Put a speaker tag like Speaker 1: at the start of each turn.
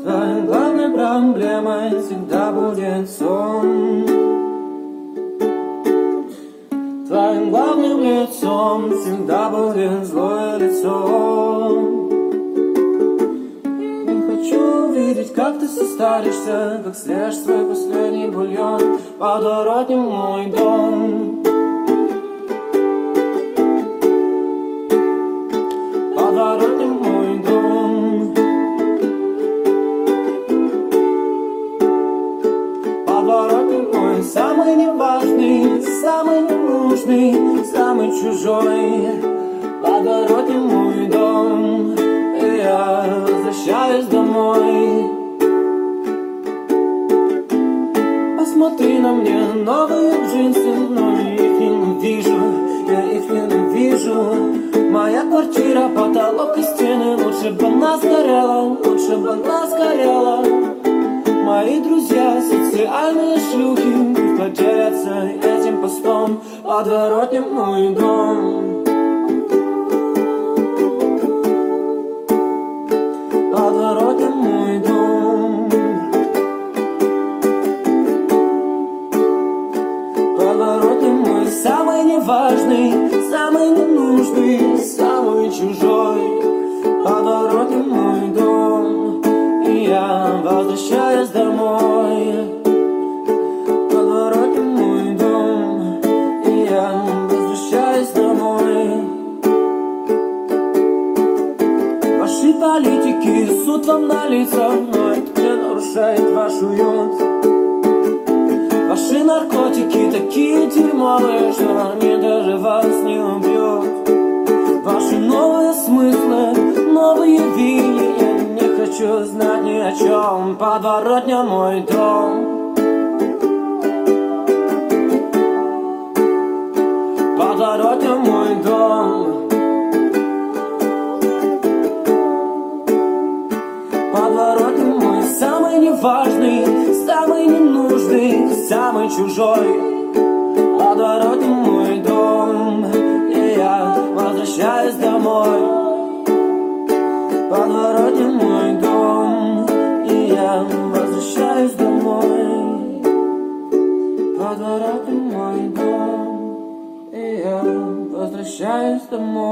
Speaker 1: Твоей главной проблемой всегда будет сон. Твоим главным лицом всегда будет злое лицо. Не хочу видеть, как ты состаришься, как съешь свой последний бульон. Подворотни мой дом. Подворотни мой дом. Подворотни мой самый неважный, самый ненужный, самый чужой. Подворотни мой дом, и я возвращаюсь домой. Посмотри на мне, новые джинсы, но я их ненавижу, я их ненавижу. Моя квартира, потолок и стены, лучше бы она сгорела, лучше бы она сгорела. Мои друзья, социальные шлюхи, поделятся этим постом. Подворотни мой дом. Подворотни мой дом. Подворотни мой самый неважный, самый ненужный, самый чужой. Подворотни мой дом, и я возвращаюсь домой. Подворотни мой дом, и я возвращаюсь домой. Ваши политики суд вам на лица, но это не нарушает ваш уют. Ваши наркотики такие дерьмовые, что они даже вас не убьют. Ваши новые смыслы, новые вилли, я не хочу знать ни о чем. Подворотня мой дом. Подворотня мой дом. Подворотня мой самый неважный, самый ненужный, самый чужой. Подворотня мой дом, и я возвращаюсь домой. Подворотня мой дом, и я возвращаюсь домой. Подворотня мой дом, и я возвращаюсь домой.